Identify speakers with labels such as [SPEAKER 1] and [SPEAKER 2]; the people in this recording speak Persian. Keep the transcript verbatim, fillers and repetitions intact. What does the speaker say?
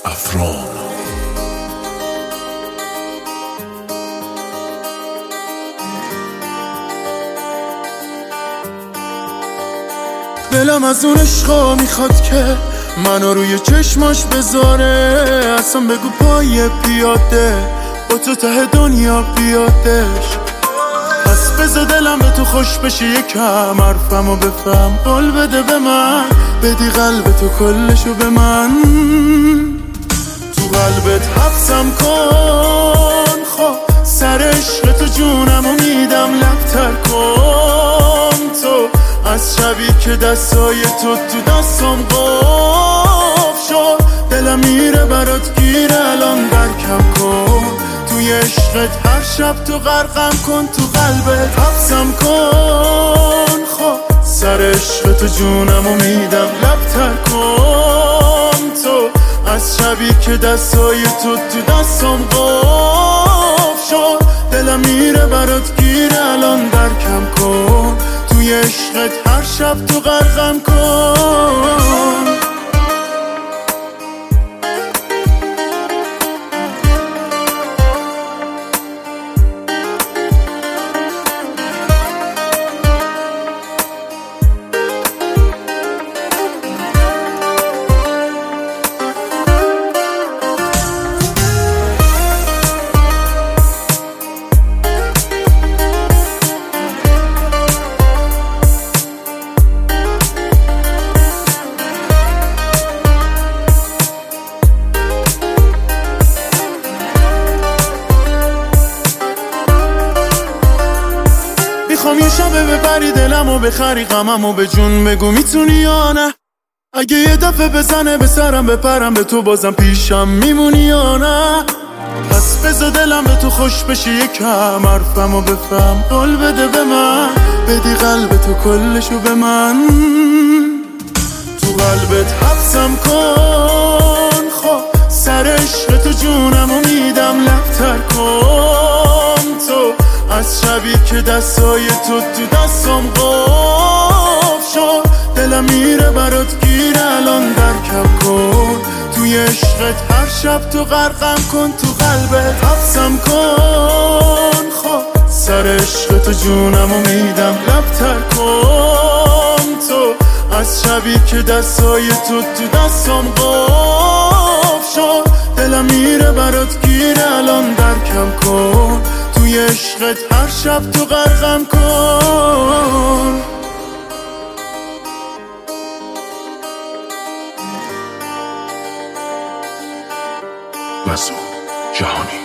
[SPEAKER 1] افران.
[SPEAKER 2] دلم از اون عشقا میخواد که منو روی چشماش بذاره، اصلا بگو پای پیاده با تو ته دنیا بیادش. پس بذار دلم به تو خوش بشه یکم، حرفمو بفهم قول بده به من، بدی قلب تو کلشو به من، تو قلبت حبسم کن. خب سر عشق تو جونمو میدم، لبتر کن تو از شبی که دستای تو تو دستم قف شد. دلم میره برات گیره الان درکم کن، توی عشقت هر شب تو غرقم کن، تو قلبت حبسم کن. خب سر عشق تو جونمو میدم، لبتر کن تو از شبی که دستای تو تو دستم قف شد. دلم میره برات گیره الان درکم کن، توی عشقت هر شب تو غرقم کن. میخوام یه شبه ببری دلمو بخری، غممو به جون بگو میتونی یا نه. اگه یه دفعه بزنه به سرم بپرم به تو، بازم پیشم میمونی یا نه. پس بذار دلم به تو خوش بشه یکم، حرفمو بفهم قول بده به من، بدی قلب تو کلشو به من، تو قلبت حبسم کن. خب سر عشق تو جونمو میدم، لبتر کن تو از شبی که دستای تو تو دستم قف شد. دلم میره برات گیره الان درکم کن، توی عشقت هر شب تو غرقم کن، تو قلبت حبسم کن. خب سر عشق تو جونمو میدم، لبتر کن تو از شبی که دستای تو تو دستم قف شد. دلم میره برات گیره الان درکم کن، توی عشقت هر شب تو غرقم کن.
[SPEAKER 1] مسعود جهانی.